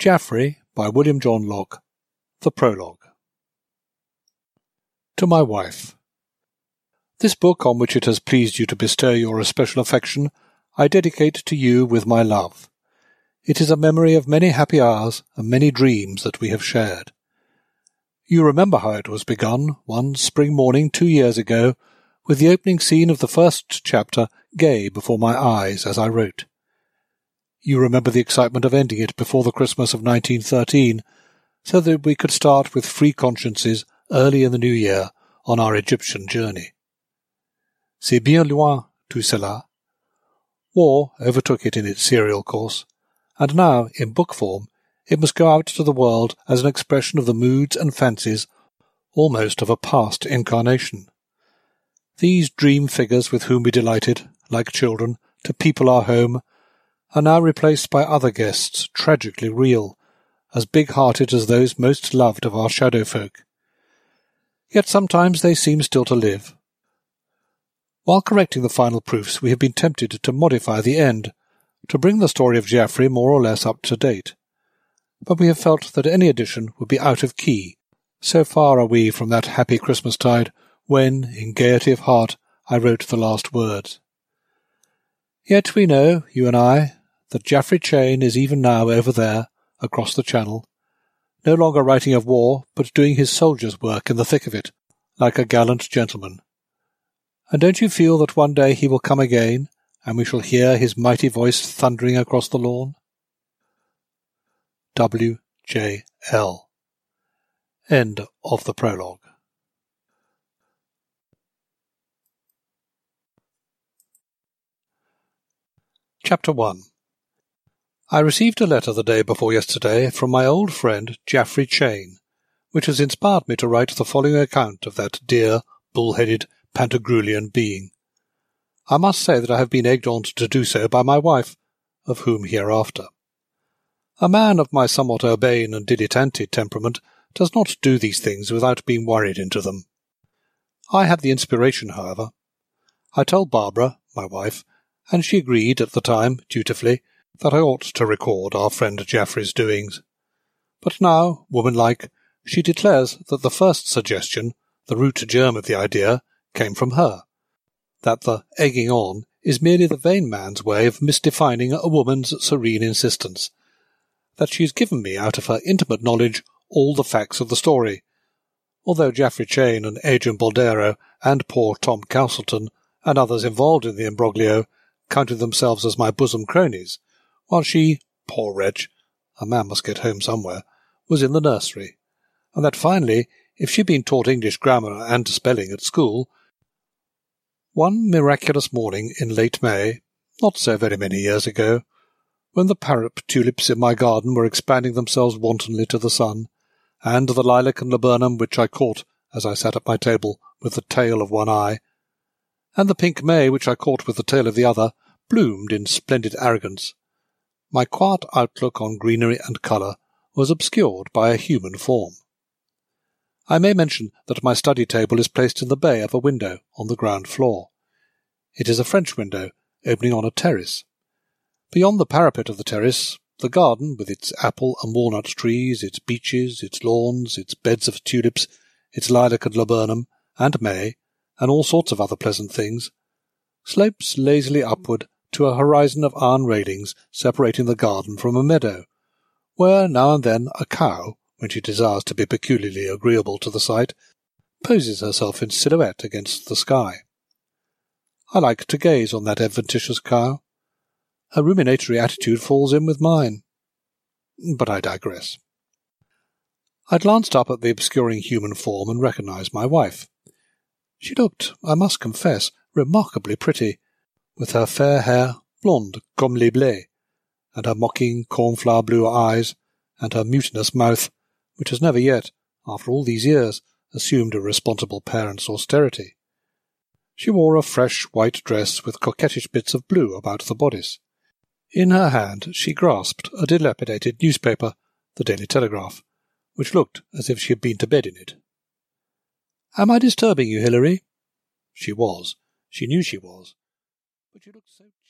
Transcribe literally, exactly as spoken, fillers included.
Jaffrey by William John Locke. The Prologue. To my wife. This book, on which it has pleased you to bestow your especial affection, I dedicate to you with my love. It is a memory of many happy hours and many dreams that we have shared. You remember how it was begun, one spring morning two years ago, with the opening scene of the first chapter gay before my eyes as I wrote. You remember the excitement of ending it before the Christmas of nineteen thirteen, so that we could start with free consciences early in the new year on our Egyptian journey. C'est bien loin, tout cela. War overtook it in its serial course, and now, in book form, it must go out to the world as an expression of the moods and fancies almost of a past incarnation. These dream figures with whom we delighted, like children, to people our home, are now replaced by other guests, tragically real, as big-hearted as those most loved of our shadow folk. Yet sometimes they seem still to live. While correcting the final proofs, we have been tempted to modify the end, to bring the story of Jaffrey more or less up to date. But we have felt that any addition would be out of key, so far are we from that happy Christmastide when, in gaiety of heart, I wrote the last words. Yet we know, you and I, that Jaffrey Chain is even now over there, across the Channel, no longer writing of war, but doing his soldier's work in the thick of it, like a gallant gentleman. And don't you feel that one day he will come again, and we shall hear his mighty voice thundering across the lawn? W. J. L. End of the prologue. Chapter one. I received a letter the day before yesterday from my old friend Jaffrey Chain, which has inspired me to write the following account of that dear, bull-headed, Pantagruelian being. I must say that I have been egged on to do so by my wife, of whom hereafter. A man of my somewhat urbane and dilettante temperament does not do these things without being worried into them. I had the inspiration, however. I told Barbara, my wife, and she agreed at the time, dutifully, that I ought to record our friend Jaffrey's doings. But now, woman-like, she declares that the first suggestion, the root germ of the idea, came from her, that the egging on is merely the vain man's way of misdefining a woman's serene insistence, that she has given me out of her intimate knowledge all the facts of the story, although Jaffrey Chain and Adrian Boldero and poor Tom Castleton and others involved in the imbroglio counted themselves as my bosom cronies, while she, poor wretch, a man must get home somewhere, was in the nursery, and that finally, if she had been taught English grammar and spelling at school, one miraculous morning in late May, not so very many years ago, when the parrot tulips in my garden were expanding themselves wantonly to the sun, and the lilac and laburnum which I caught as I sat at my table with the tail of one eye, and the pink may which I caught with the tail of the other, bloomed in splendid arrogance, my quiet outlook on greenery and colour was obscured by a human form. I may mention that my study table is placed in the bay of a window on the ground floor. It is a French window, opening on a terrace. Beyond the parapet of the terrace, the garden, with its apple and walnut trees, its beeches, its lawns, its beds of tulips, its lilac and laburnum, and may, and all sorts of other pleasant things, slopes lazily upward to a horizon of iron railings separating the garden from a meadow, where now and then a cow, when she desires to be peculiarly agreeable to the sight, poses herself in silhouette against the sky. I like to gaze on that adventitious cow. Her ruminatory attitude falls in with mine. But I digress. I glanced up at the obscuring human form and recognized my wife. She looked, I must confess, remarkably pretty, with her fair hair, blonde comme les blés, and her mocking cornflower blue eyes, and her mutinous mouth, which has never yet, after all these years, assumed a responsible parent's austerity. She wore a fresh white dress with coquettish bits of blue about the bodice. In her hand she grasped a dilapidated newspaper, the Daily Telegraph, which looked as if she had been to bed in it. "Am I disturbing you, Hilary?" She was. She knew she was. But she looked so